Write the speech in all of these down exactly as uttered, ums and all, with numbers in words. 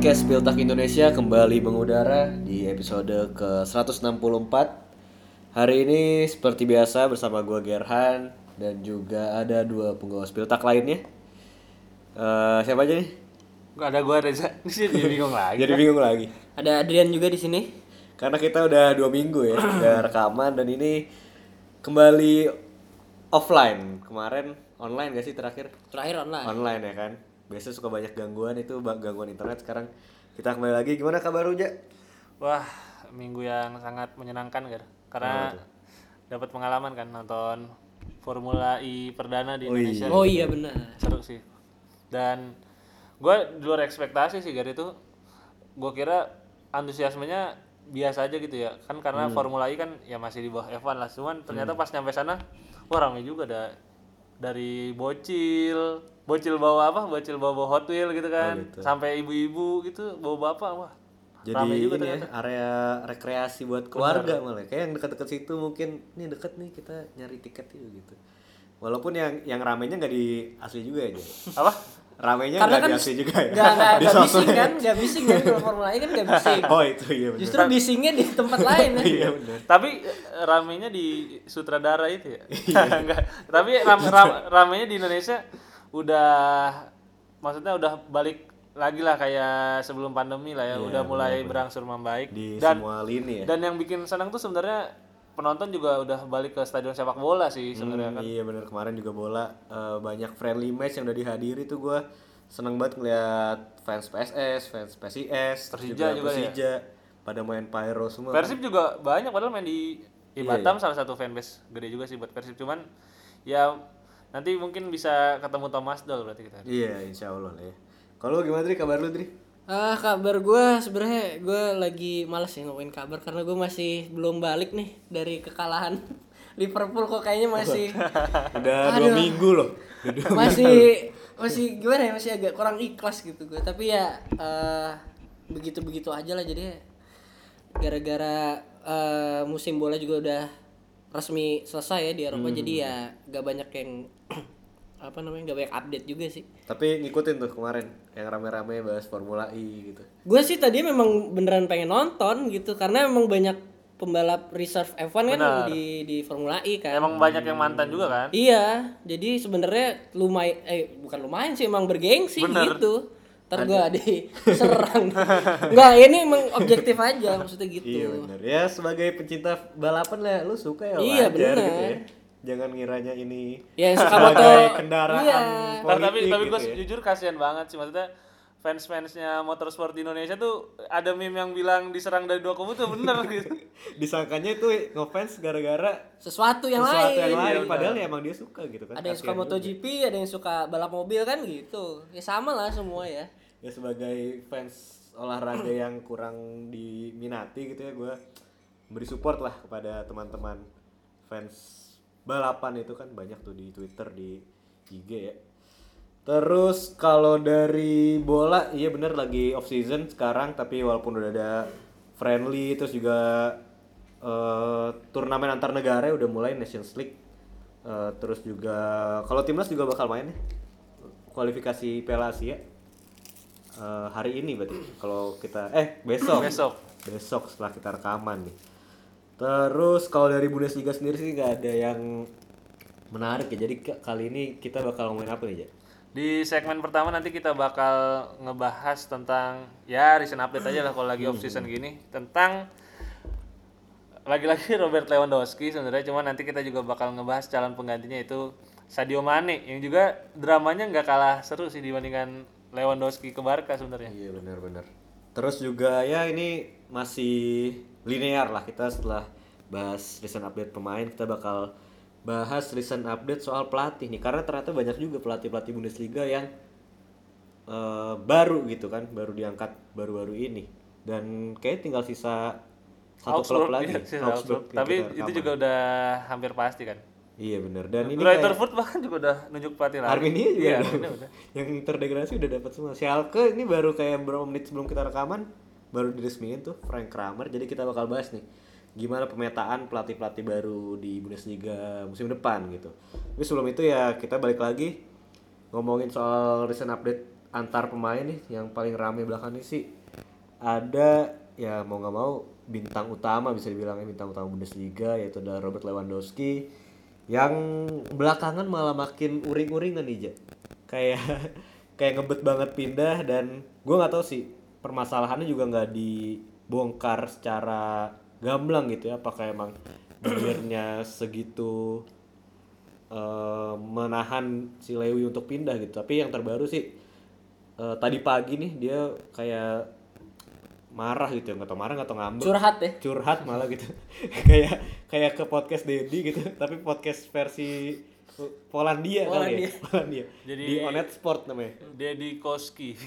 Podcast Piltak Indonesia kembali mengudara di episode ke seratus enam puluh empat. Hari ini seperti biasa bersama gue Gerhan dan juga ada dua penggawa Piltak lainnya. Uh, siapa aja nih? Gak ada gue Reza, jadi bingung lagi. Jadi bingung lagi. Ada Adrian juga di sini. Karena kita udah dua minggu ya, udah rekaman dan ini kembali offline. Kemarin online gak sih terakhir? Terakhir online. Online ya kan. Biasa suka banyak gangguan itu gangguan internet. Sekarang kita kembali lagi. Gimana kabar lu, Ja? Wah, minggu yang sangat menyenangkan kan, karena Oh, dapat pengalaman kan nonton Formula E perdana di Oh, Indonesia. iya. Oh iya benar. Seru sih. Dan gue di luar ekspektasi sih Gar itu. Gue kira antusiasmenya biasa aja gitu ya. Kan karena Hmm. Formula E kan ya masih di bawah F satu lah. Cuman ternyata pas nyampe sana, wah ramai juga ada dari bocil, bocil bawa apa? Bocil bawa, bawa Hot Wheel gitu kan. Oh, gitu. Sampai ibu-ibu gitu bawa bapak, wah. Jadi Ramai juga ini ya, ternyata. area rekreasi buat keluarga malah. Kayak yang dekat-dekat situ mungkin ini deket nih kita nyari tiket yuk gitu. Walaupun yang yang ramenya nggak di asli juga ya. Ja? Apa? Ramenya Karena nggak kan di asli juga ya. Gak, gak, Di gak sosmed. bising kan, gak bising kan kalau Formula E kan gak bising. Oh itu iya benar. Justru bisingnya di tempat lain ya. Iya benar. Tapi eh, ramenya di sutradara itu ya. Enggak. Tapi ram, ram, ramenya di Indonesia udah maksudnya udah balik lagi lah kayak sebelum pandemi lah ya. Iya, Udah mulai benar-benar. berangsur membaik Di dan semua lini ya. dan yang bikin senang tuh sebenarnya penonton juga udah balik ke stadion sepak bola sih sebenarnya Hmm, kan. iya benar, kemarin juga bola eh, banyak friendly match yang udah dihadiri tuh gue seneng banget ngeliat fans P S S, fans P S I S, terus Persija juga ya? Persija pada main pyro semua. Persib juga banyak padahal main di di Iya, Batam salah satu fanbase gede juga sih buat Persib, cuman ya nanti mungkin bisa ketemu Thomas Doll berarti kita. Iya, insya Allah lah ya. Kalau lu gimana Dri, kabar lu Dri? Ah kabar gue sebenarnya gue lagi malas ya ngomongin kabar karena gue masih belum balik nih dari kekalahan Liverpool kok kayaknya masih Udah dua Aduh. minggu loh. Udah dua masih masih gimana ya masih agak kurang ikhlas gitu gue, tapi ya eh, begitu-begitu aja lah. Jadi gara-gara eh, musim bola juga udah resmi selesai ya di Eropa, jadi ya gak banyak yang apa namanya gak banyak update juga sih. Tapi ngikutin tuh kemarin yang rame-rame bahas Formula E gitu. Gue sih tadi memang beneran pengen nonton gitu karena memang banyak pembalap reserve F satu kan Benar. di di Formula E kan. Emang banyak yang mantan juga kan? Iya, jadi sebenarnya lumayan eh bukan lumayan sih, emang bergengsi Bener. gitu. Ntar gue diserang. Enggak, ini emang objektif aja maksudnya gitu. Iya benar. Ya sebagai pencinta balapan lah lu suka ya Iya, wajar bener. gitu ya. Jangan ngiranya ini Ya yang suka sebagai moto kendaraan iya. Nah, tapi politik tapi gue gitu ya. jujur kasihan banget sih, maksudnya fans-fansnya motorsport di Indonesia tuh ada meme yang bilang diserang dari dua kubu tuh bener gitu. Disangkanya itu ngefans gara-gara Sesuatu yang sesuatu lain. yang lain, Iya, padahal benar. ya emang dia suka gitu kan. Ada yang suka Kasihan juga. MotoGP, ada yang suka balap mobil kan gitu. Ya sama lah semua ya. Ya sebagai fans olahraga yang kurang diminati gitu ya, gue beri support lah kepada teman-teman fans balapan itu kan banyak tuh di Twitter, di I G ya. Terus kalau dari bola, iya bener lagi off season sekarang, tapi walaupun udah ada friendly, terus juga eh, turnamen antar negara udah mulai, Nations League. Eh, terus juga kalau timnas juga bakal main nih kualifikasi Piala Asia. Eh, hari ini berarti kalau kita eh besok Besok. besok setelah kita rekaman nih. Terus kalau dari Bundesliga sendiri sih nggak ada yang menarik ya, jadi k- kali ini kita bakal ngomongin apa nih, Ja? Di segmen pertama nanti kita bakal ngebahas tentang ya recent update aja lah kalau lagi off season gini, tentang lagi-lagi Robert Lewandowski sebenarnya, cuman nanti kita juga bakal ngebahas calon penggantinya itu Sadio Mane yang juga dramanya nggak kalah seru sih dibandingkan Lewandowski ke Barca sebenarnya. Iya benar-benar. Terus juga ya ini masih linear lah, kita setelah bahas recent update pemain kita bakal bahas recent update soal pelatih nih, karena ternyata banyak juga pelatih-pelatih Bundesliga yang eh, baru gitu kan, baru diangkat baru-baru ini, dan kayak tinggal sisa satu klub Augsburg, lagi, iya, sih, Augsburg, Augsburg. yang Tapi kita itu rekaman. juga udah hampir pasti kan. Iya benar, dan ini Greuther kayak Fürth bahkan juga udah nunjuk pelatih lagi. Arminia juga Iya, ada. Arminia udah. Yang terdegradasi udah dapat semua. Schalke ini baru kayak beberapa menit sebelum kita rekaman baru diresmiin tuh Frank Kramer. Jadi kita bakal bahas nih gimana pemetaan pelatih-pelatih baru di Bundesliga musim depan gitu. Tapi sebelum itu ya kita balik lagi ngomongin soal recent update antar pemain nih. Yang paling rame belakang ini sih ada ya mau nggak mau bintang utama, bisa dibilang bintang utama Bundesliga, yaitu ada Robert Lewandowski yang belakangan malah makin uring-uringan nih, Ja. Kayak kayak ngebet banget pindah, dan gue nggak tahu sih permasalahannya juga nggak dibongkar secara gamblang gitu ya, apakah emang Bayernnya segitu eh, menahan si Lewi untuk pindah gitu. Tapi yang terbaru sih eh, tadi pagi nih dia kayak marah gitu ya, nggak tau marah nggak tau ngambek, Curhat ya. curhat malah gitu. kayak kayak ke podcast Dedi gitu, tapi podcast versi Polandia, kali ya, Polandia. Polandia. Jadi- Di Onet Sport namanya. Dedi Koski.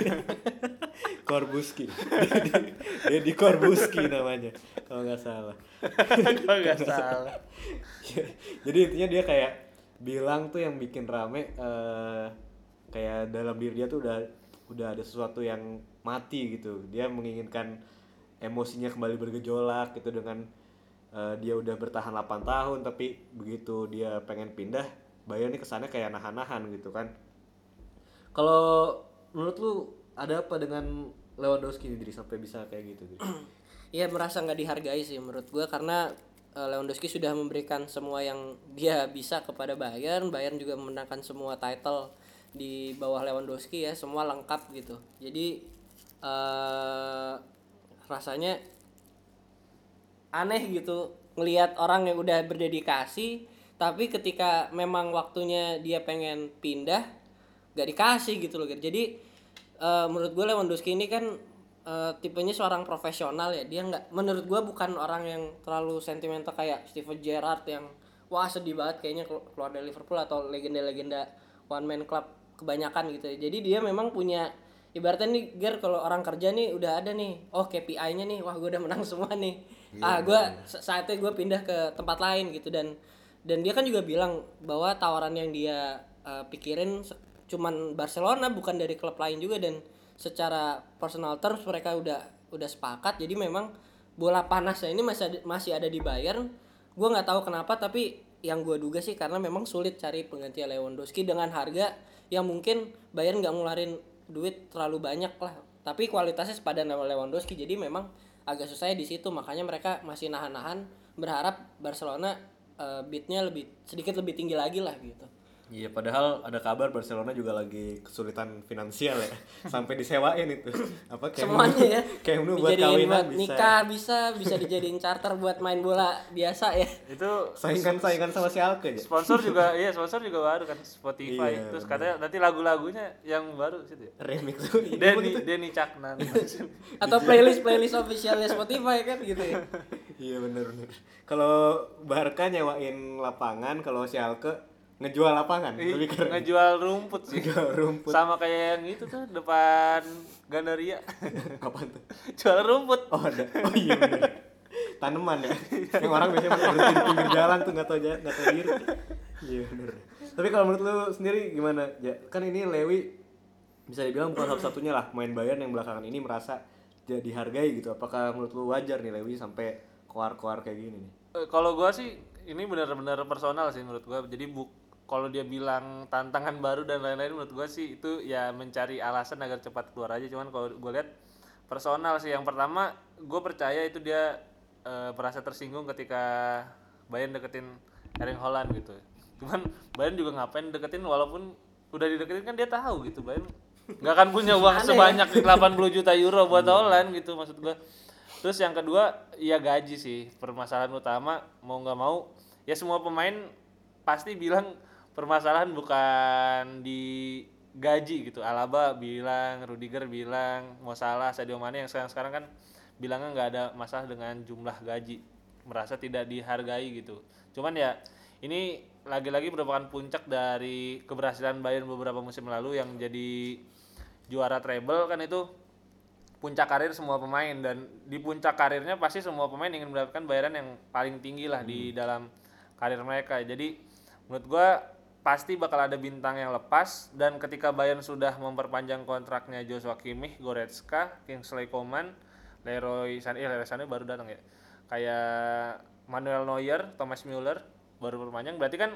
Korbuski. Dedi, Dedi Korbuski namanya kalau nggak salah. Kalau nggak salah. Jadi intinya dia kayak bilang tuh yang bikin rame eh, kayak dalam diri dia tuh udah udah ada sesuatu yang mati gitu. Dia menginginkan emosinya kembali bergejolak gitu dengan eh, dia udah bertahan delapan tahun, tapi begitu dia pengen pindah, Bayern ini kesannya kayak nahan-nahan gitu kan. Kalau menurut lu ada apa dengan Lewandowski ini, Dri, sampai bisa kayak gitu, Dri? Iya, merasa nggak dihargai sih menurut gue, karena eh, Lewandowski sudah memberikan semua yang dia bisa kepada Bayern. Bayern juga memenangkan semua title di bawah Lewandowski ya, semua lengkap gitu. Jadi eh, rasanya aneh gitu ngelihat orang yang udah berdedikasi, tapi ketika memang waktunya dia pengen pindah gak dikasih gitu loh. Jadi eh, menurut gue Lewandowski ini kan eh, tipenya seorang profesional ya. Dia nggak, menurut gue bukan orang yang terlalu sentimental kayak Steven Gerrard yang wah sedih banget kayaknya keluar dari Liverpool, atau legenda-legenda one man club kebanyakan gitu ya. Jadi dia memang punya ibaratnya nih, Ger, kalau orang kerja nih udah ada nih, oh K P I-nya nih, wah gue udah menang semua nih. ah gue saatnya gue pindah ke tempat lain gitu. Dan dan dia kan juga bilang bahwa tawaran yang dia uh, pikirin se- cuman Barcelona, bukan dari klub lain juga, dan secara personal terms mereka udah udah sepakat. Jadi memang bola panasnya ini masih ada, masih ada di Bayern. Gue nggak tahu kenapa, tapi yang gue duga sih karena memang sulit cari pengganti Lewandowski dengan harga yang mungkin Bayern nggak ngeluarin duit terlalu banyak lah, tapi kualitasnya sepadan sama Lewandowski. Jadi memang agak susahnya di situ, makanya mereka masih nahan-nahan berharap Barcelona uh, bidnya lebih sedikit lebih tinggi lagi lah gitu. Iya, padahal ada kabar Barcelona juga lagi kesulitan finansial ya, sampai disewain itu apa kayak Semuanya ya, kayak buat dijadiin kawinan buat bisa. nikah bisa, bisa dijadiin charter buat main bola biasa ya. Itu Saingan-saingan sama Schalke aja. sponsor juga, iya sponsor juga baru kan, Spotify. Iya, Terus katanya nanti lagu-lagunya yang baru situ ya. Remix tuh. Denny Denny Caknan. Atau playlist playlist officialnya Spotify kan gitu ya. Iya, bener bener. Kalau Barca nyewain lapangan, kalau Schalke ngejual lapangan, lebih keren. Ngejual rumput sih. Ngejual rumput. Sama kayak yang itu tuh depan Gandaria. Apaan tuh? Jual rumput. Oh, ada. Oh iya bener. Tanaman ya. Yang orang biasanya berhenti di pinggir jalan tuh nggak tahu ja- nggak tahu diri. Iya bener. Tapi kalau menurut lu sendiri gimana? Ya, kan ini Lewi bisa dibilang bukan satu-satunya lah main Bayern yang belakangan ini merasa jadi dihargai gitu. Apakah menurut lu wajar nih Lewi sampai koar-koar kayak gini nih? Eh, Kalau gua sih ini benar-benar personal sih menurut gua. Jadi bu kalau dia bilang tantangan baru dan lain-lain, menurut gua sih itu ya mencari alasan agar cepat keluar aja. Cuman kalau gua lihat personal sih. Yang pertama, gua percaya itu dia eh, merasa tersinggung ketika Bayern deketin Erling Haaland gitu. Cuman Bayern juga ngapain deketin, walaupun udah dideketin kan dia tahu gitu Bayern nggak akan punya uang Aneh ya. sebanyak delapan puluh juta euro buat Haaland gitu maksud gua. Terus yang kedua, ya gaji sih permasalahan utama. Mau nggak mau ya semua pemain pasti bilang permasalahan bukan di gaji gitu. Alaba bilang, Rudiger bilang, Mo Salah, Sadio Mane yang sekarang-sekarang kan bilangnya nggak ada masalah dengan jumlah gaji, merasa tidak dihargai gitu. Cuman ya ini lagi-lagi merupakan puncak dari keberhasilan Bayern beberapa musim lalu yang jadi juara treble kan. Itu puncak karir semua pemain, dan di puncak karirnya pasti semua pemain ingin mendapatkan bayaran yang paling tinggi lah di dalam karir mereka. Jadi menurut gua pasti bakal ada bintang yang lepas, dan ketika Bayern sudah memperpanjang kontraknya Joshua Kimmich, Goretzka, Kingsley Coman, Leroy Sané, eh, Leroy Sané baru datang ya, kayak Manuel Neuer, Thomas Müller baru perpanjang, berarti kan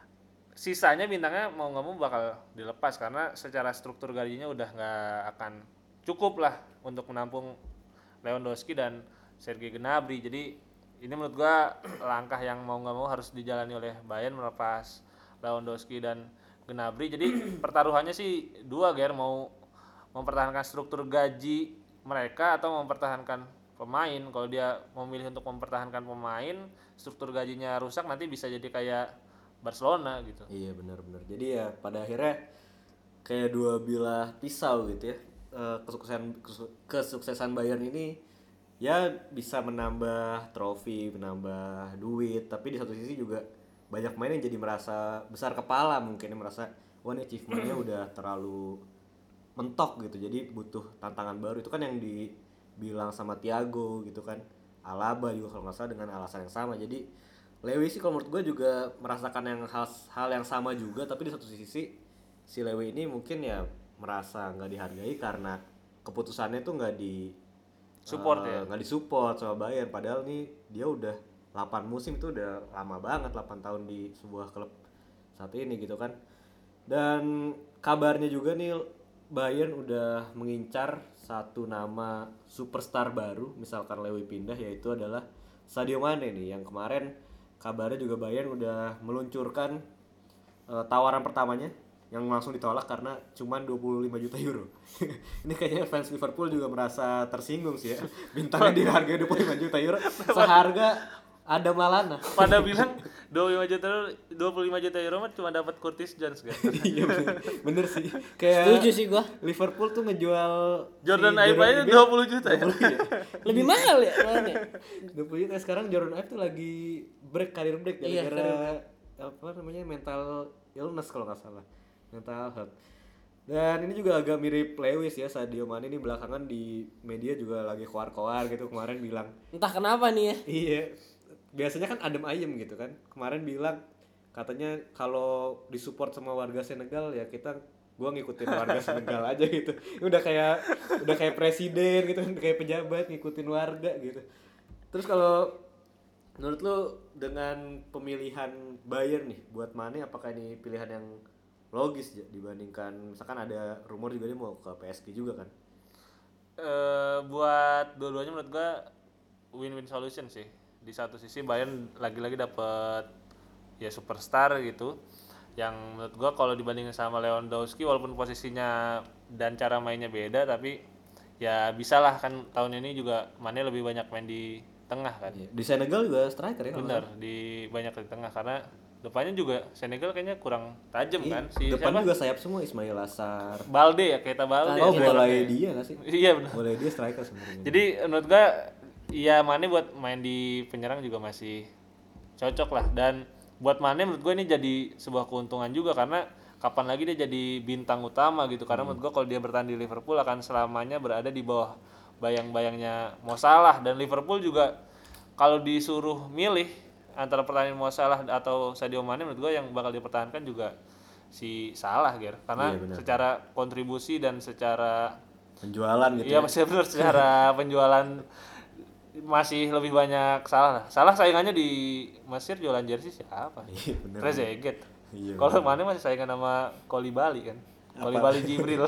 sisanya bintangnya mau nggak mau bakal dilepas karena secara struktur gajinya udah nggak akan cukup lah untuk menampung Lewandowski dan Sergei Gnabry. Jadi ini menurut gua langkah yang mau nggak mau harus dijalani oleh Bayern melepas Lewandowski dan Gnabry. Jadi pertaruhannya sih dua, Ger, mau mempertahankan struktur gaji mereka atau mempertahankan pemain. Kalau dia memilih untuk mempertahankan pemain, struktur gajinya rusak, nanti bisa jadi kayak Barcelona gitu. Iya benar-benar. Jadi ya pada akhirnya kayak dua bilah pisau gitu ya. Eh, kesuksesan kesuksesan Bayern ini ya bisa menambah trofi, menambah duit, tapi di satu sisi juga banyak pemain yang jadi merasa besar kepala, mungkin merasa wah ini achievementnya udah terlalu mentok gitu, jadi butuh tantangan baru. Itu kan yang dibilang sama Thiago gitu kan, Alaba juga kalau nggak salah dengan alasan yang sama. Jadi Lewy sih kalau menurut gue juga merasakan yang hal, hal yang sama juga, tapi di satu sisi si Lewy ini mungkin ya merasa nggak dihargai karena keputusannya tuh nggak di Support uh, ya. nggak disupport sama Bayern, padahal nih dia udah delapan musim, itu udah lama banget, delapan tahun di sebuah klub saat ini gitu kan. Dan kabarnya juga nih Bayern udah mengincar satu nama superstar baru misalkan Lewy pindah, yaitu adalah Sadio Mane nih, yang kemarin kabarnya juga Bayern udah meluncurkan uh, tawaran pertamanya yang langsung ditolak karena cuman dua puluh lima juta euro. Ini kayaknya fans Liverpool juga merasa tersinggung sih ya. Bintangnya dihargai dua puluh lima juta euro seharga ada Malana. Pada bilang dua puluh lima juta euro, dua puluh lima juta euro mah cuma dapat Curtis Jones kan. Iya bener, bener sih. Kayak Setuju sih gua. Liverpool tuh ngejual Jordan si Ibe aja Ibe dua puluh juta ya. dua puluh ya. Lebih mahal ya mana? dua puluh juta. Sekarang Jordan Ibe tuh lagi break, karir break Iya, gara-gara apa namanya mental illness kalau nggak salah. Mental health. Dan ini juga agak mirip Lewis ya, Sadio Mane ini belakangan di media juga lagi koar-koar gitu, kemarin bilang Entah kenapa nih ya. iya, biasanya kan adem ayem gitu kan, kemarin bilang katanya kalau disupport sama warga Senegal ya kita gua ngikutin warga Senegal aja gitu. Udah kayak udah kayak presiden gitu kan, kayak pejabat ngikutin warga gitu. Terus kalau menurut lu dengan pemilihan Bayern nih buat Mane, apakah ini pilihan yang logis ya, dibandingkan misalkan ada rumor juga dia mau ke P S G juga kan? Eh, buat dua-duanya menurut gua win-win solution sih. Di satu sisi Bayern lagi-lagi dapat ya superstar gitu, yang menurut gua kalau dibandingin sama Lewandowski walaupun posisinya dan cara mainnya beda, tapi ya bisalah kan tahun ini juga Mane lebih banyak main di tengah kan. Iya. Di Senegal juga striker ya? Bener, di banyak di tengah karena depannya juga Senegal kayaknya kurang tajam Iya. kan. Si Depan siapa? juga sayap semua, Ismail Assar. Balde ya, Keita Balde. Oh, ya, boleh strikernya. dia nggak sih? Iya benar. Boleh dia striker sebenarnya. Jadi menurut gua ya Mane buat main di penyerang juga masih cocok lah, dan buat Mane menurut gua ini jadi sebuah keuntungan juga karena kapan lagi dia jadi bintang utama gitu, karena menurut gua kalau dia bertahan di Liverpool akan selamanya berada di bawah bayang-bayangnya Mo Salah, dan Liverpool juga kalau disuruh milih antara pertandingan Mo Salah atau Sadio Mane, menurut gua yang bakal dipertahankan juga si Salah, Ger, karena Iya, benar. secara kontribusi dan secara Penjualan gitu. iya ya. masih benar secara penjualan masih lebih banyak Salah lah. Salah saingannya di Mesir jualan jersey siapa? Iya, benar. Trezeguet. Iya, Kalau Mane masih saingan sama Kolibali kan. Kolibali Jibril.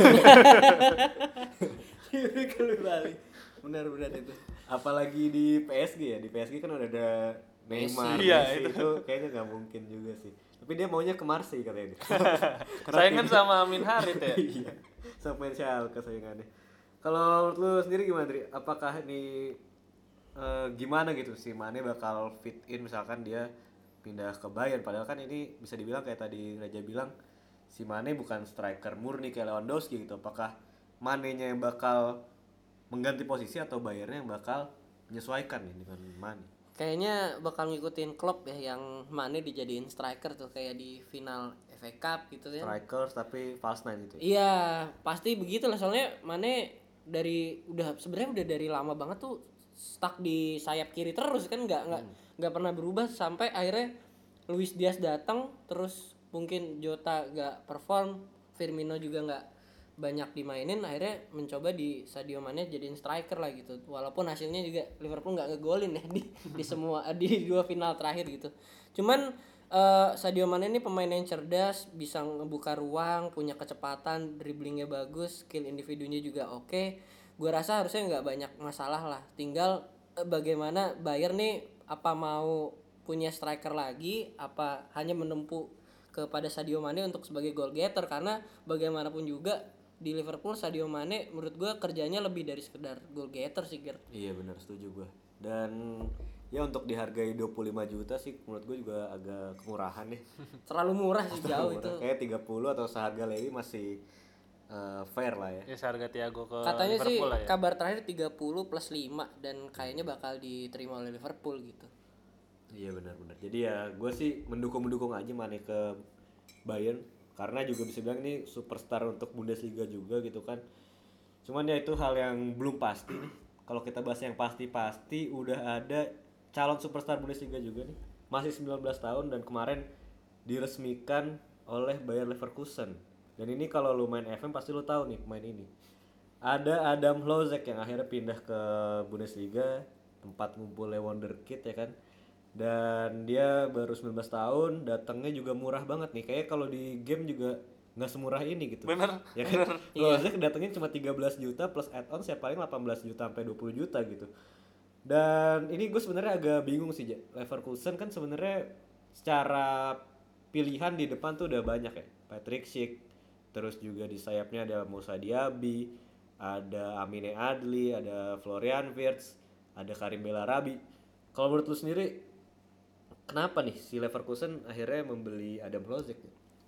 Kalau Bali. Benar-benar itu. Apalagi di P S G ya, di P S G kan udah ada Neymar, Messi. Iya, Messi, itu. itu kayaknya nggak mungkin juga sih. Tapi dia maunya ke Marseille katanya. Saingan sama Amin Harit ya. Iya, sampai Schalke saingannya. Kalau menurut lu sendiri gimana, Dri? Apakah ini eh, gimana gitu sih Mane bakal fit in misalkan dia pindah ke Bayern, padahal kan ini bisa dibilang kayak tadi Raja bilang si Mane bukan striker murni kayak Lewandowski gitu. Apakah Mane-nya yang bakal mengganti posisi atau Bayernnya yang bakal menyesuaikan nih dengan Mane? Kayaknya bakal ngikutin Klopp ya, yang Mane dijadiin striker tuh kayak di final F A Cup gitu ya. Strikers tapi false nine gitu ya? Iya, pasti begitulah, soalnya Mane dari udah sebenarnya udah dari lama banget tuh stuck di sayap kiri terus kan, nggak nggak nggak pernah berubah sampai akhirnya Luis Diaz datang, terus mungkin Jota nggak perform, Firmino juga nggak banyak dimainin, akhirnya mencoba di Sadio Mane jadiin striker lah gitu. Walaupun hasilnya juga Liverpool nggak ngegolin ya di di semua di dua final terakhir gitu. Cuman uh, Sadio Mane ini pemain yang cerdas, bisa ngebuka ruang, punya kecepatan, dribblingnya bagus, skill individunya juga oke. gue rasa harusnya nggak banyak masalah lah. Tinggal eh, bagaimana Bayern nih apa mau punya striker lagi, apa hanya menempuh kepada Sadio Mane untuk sebagai goal getter, karena bagaimanapun juga di Liverpool Sadio Mane menurut gue kerjanya lebih dari sekedar goal getter sih Ger. Iya benar, setuju gue. Dan ya untuk dihargai dua puluh lima juta sih menurut gue juga agak kemurahan ya. Terlalu murah sih jauh Murah. itu. Kayak tiga puluh atau seharga Lewis masih eh, fair lah ya. Ya seharga Thiago ke Katanya sih Liverpool lah ya. kabar terakhir tiga puluh plus lima dan kayaknya bakal diterima oleh Liverpool gitu. Iya benar-benar. Jadi ya gue sih mendukung-mendukung aja Mane ke Bayern karena juga bisa bilang ini superstar untuk Bundesliga juga gitu kan. Cuman ya itu hal yang belum pasti nih. Kalau kita bahas yang pasti-pasti udah ada calon superstar Bundesliga juga nih. Masih sembilan belas tahun dan kemarin diresmikan oleh Bayer Leverkusen. Dan ini kalau lu main F M pasti lu tahu nih pemain ini. Ada Adam Hlozek yang akhirnya pindah ke Bundesliga, tempat ngumpulnya wonderkid ya kan. Dan dia baru sembilan belas tahun, datangnya juga murah banget nih. Kayak kalau di game juga nggak semurah ini gitu. Bener, Ya kan? Hlozek datangnya cuma tiga belas juta plus add-on ya paling delapan belas juta sampai dua puluh juta gitu. Dan ini gue sebenarnya agak bingung sih, Ja. Leverkusen kan sebenarnya secara pilihan di depan tuh udah banyak ya. Patrick Schick, terus juga di sayapnya ada Moussa Diaby, ada Amine Adli, ada Florian Wirtz, ada Karim Bellarabi. Kalau menurut lu sendiri, kenapa nih si Leverkusen akhirnya membeli Adam Hlozek?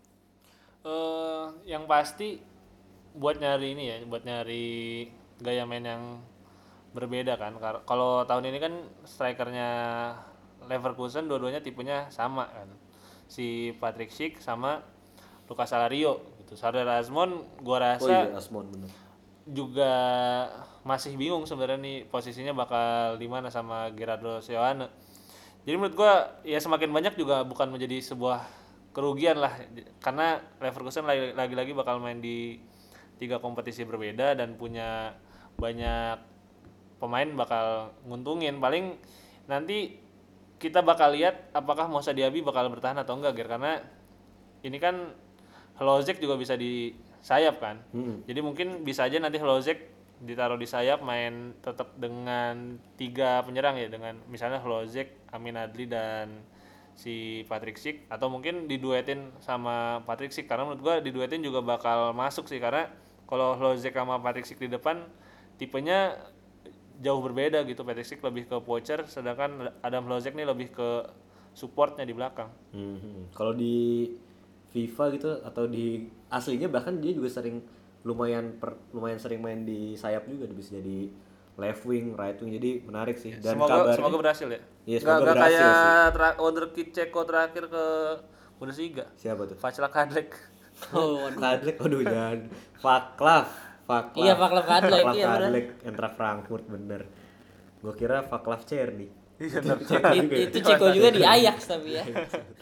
Eh, yang pasti buat nyari ini ya, buat nyari gaya main yang berbeda kan. Kar- Kalau tahun ini kan strikernya Leverkusen dua-duanya tipenya sama kan. Si Patrick Schick sama Lucas Alario gitu. Sardar Azmoun gua rasa Oh iya, Asmon bener. juga masih bingung sebenarnya nih posisinya bakal di mana sama Gerardo Seoane. Jadi menurut gua ya semakin banyak juga bukan menjadi sebuah kerugian lah, karena Leverkusen lagi- lagi-lagi bakal main di tiga kompetisi berbeda dan punya banyak pemain bakal nguntungin. Paling nanti kita bakal lihat apakah Moussa Diaby bakal bertahan atau enggak Ger, karena ini kan Hlozek juga bisa di sayap kan. Hmm. Jadi mungkin bisa aja nanti Hlozek ditaruh di sayap main tetap dengan tiga penyerang ya, dengan misalnya Hlozek, Amin Adli dan si Patrick Schick, atau mungkin diduetin sama Patrick Schick, karena menurut gua diduetin juga bakal masuk sih, karena kalau Hlozek sama Patrick Schick di depan tipenya jauh berbeda gitu. Patrick Schick lebih ke poacher, sedangkan Adam Hlozek nih lebih ke supportnya di belakang. Hmm. Kalau di FIFA gitu atau di aslinya bahkan dia juga sering lumayan per, lumayan sering main di sayap juga, dia bisa jadi left wing, right wing, jadi menarik sih. Dan semoga kabarnya semoga berhasil ya. Iya, Nggak- semoga nggak berhasil kayak sih. tra- wonderkid Ceko terakhir ke Bundesliga. Siapa tuh? Václav Kadlec. Oh, Kadlec, aduh jangan. Vaclav, Vaclav. Iya, Vaclav Kadlec, Vaclav iya, bener. Kadlec, Eintracht Frankfurt bener. Gue kira Vaclav Cerny. Iya, It- itu Ceko juga di Ajax tapi ya.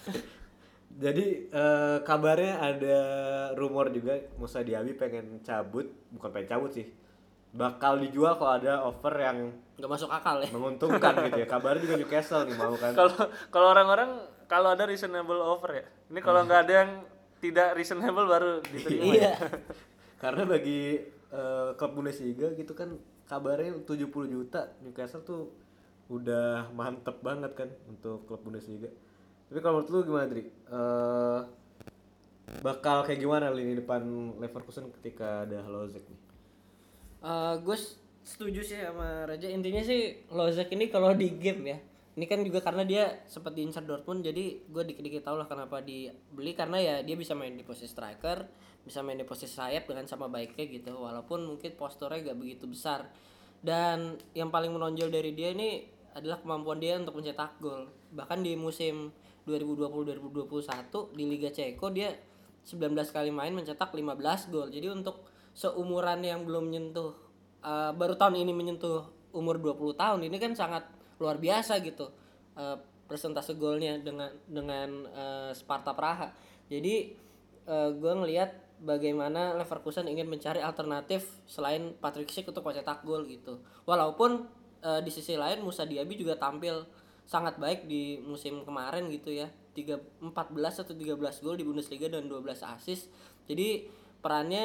Jadi eh, kabarnya ada rumor juga Moussa Diaby pengen cabut, bukan pengen cabut sih. Bakal dijual kalau ada offer yang Nggak masuk akal ya. menguntungkan gitu ya. Kabarnya juga Newcastle nih mau kan. Kalau kalau orang-orang kalau ada reasonable offer ya. Ini kalau nggak ada yang tidak reasonable baru diterima. Iya. ya. Karena bagi eh, klub Bundesliga gitu kan kabarnya tujuh puluh juta Newcastle tuh udah mantep banget kan untuk klub Bundesliga. Tapi kalau menurut lu gimana, Dri? Eh, bakal kayak gimana lini depan Leverkusen ketika ada Hlozek nih? Eh gue setuju sih sama Raja. Intinya sih Hlozek ini kalau di game ya, ini kan juga karena dia sempat diincar Dortmund, jadi gue dikit-dikit tau lah kenapa dibeli, karena ya dia bisa main di posisi striker, bisa main di posisi sayap dengan sama baiknya gitu, walaupun mungkin posturnya gak begitu besar. Dan yang paling menonjol dari dia ini adalah kemampuan dia untuk mencetak gol. Bahkan di musim dua ribu dua puluh dua ribu dua puluh satu di Liga Ceko dia sembilan belas kali main mencetak lima belas gol. Jadi untuk seumuran yang belum menyentuh uh, baru tahun ini menyentuh umur dua puluh tahun, ini kan sangat luar biasa gitu uh, persentase golnya dengan dengan uh, Sparta Praha. Jadi uh, gue ngelihat bagaimana Leverkusen ingin mencari alternatif selain Patrick Schick untuk mencetak gol gitu. Walaupun uh, di sisi lain Moussa Diaby juga tampil sangat baik di musim kemarin gitu ya. tiga empat belas atau tiga belas gol di Bundesliga dan dua belas assist. Jadi perannya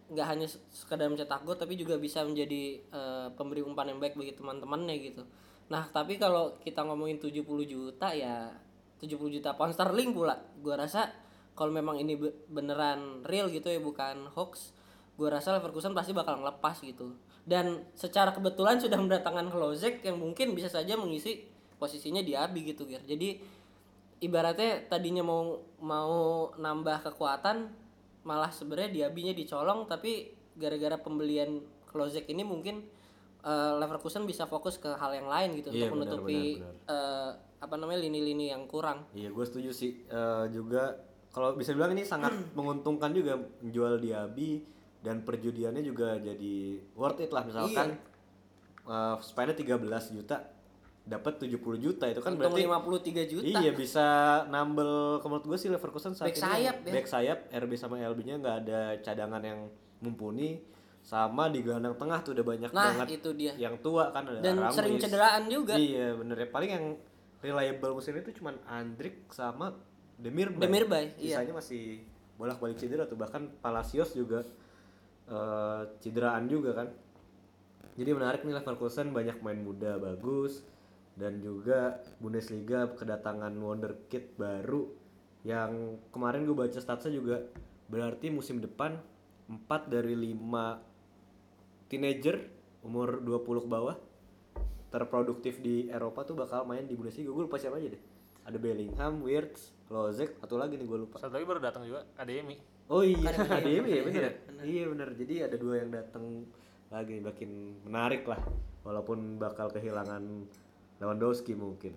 nggak hanya sekedar mencetak gol tapi juga bisa menjadi uh, pemberi umpan yang baik bagi teman-temannya gitu. Nah tapi kalau kita ngomongin tujuh puluh juta ya tujuh puluh juta pound sterling pula, gua rasa kalau memang ini beneran real gitu ya bukan hoax, gua rasa Leverkusen pasti bakal ngelepas gitu. Dan secara kebetulan sudah mendatangkan Klozek yang mungkin bisa saja mengisi posisinya Diaby gitu Ger. Jadi ibaratnya tadinya mau mau nambah kekuatan malah sebenarnya Diaby-nya dicolong, tapi gara-gara pembelian Klozek ini mungkin uh, Leverkusen bisa fokus ke hal yang lain gitu Iya, untuk benar, menutupi benar, benar. Uh, apa namanya lini-lini yang kurang. Iya, gue setuju sih. Uh, juga kalau bisa bilang ini sangat menguntungkan juga menjual Diaby dan perjudiannya juga jadi worth it lah misalkan. Iya. Uh, spendnya tiga belas juta dapat tujuh puluh juta itu kan untung berarti lima puluh tiga juta. Iya bisa nambel. Menurut gue sih Leverkusen saat back ini sayap, ya. back sayap R B sama L B-nya nggak ada cadangan yang mumpuni, sama di gelandang tengah tuh udah banyak nah, banget itu dia. yang tua kan ada dan Aramis. Sering cederaan juga. Iya bener ya, paling yang reliable musim itu cuman Andrik sama Demirbay. Demirbay iya. Sisanya masih bolak-balik cedera tuh, bahkan Palacios juga uh, cederaan juga kan. Jadi menarik nih Leverkusen banyak main muda bagus. Dan juga Bundesliga kedatangan wonderkid baru yang kemarin gue baca statsnya juga berarti musim depan empat dari lima teenager umur dua puluh ke bawah terproduktif di Eropa tuh bakal main di Bundesliga. Gue lupa siapa aja deh. Ada Bellingham, Wirtz, Klozek, satu lagi nih gue lupa. Satu lagi baru datang juga, Adeyemi. Oh iya, Adeyemi ya bener. Iya bener. Jadi ada dua yang datang lagi, makin menarik lah. Walaupun bakal kehilangan Lewandowski mungkin.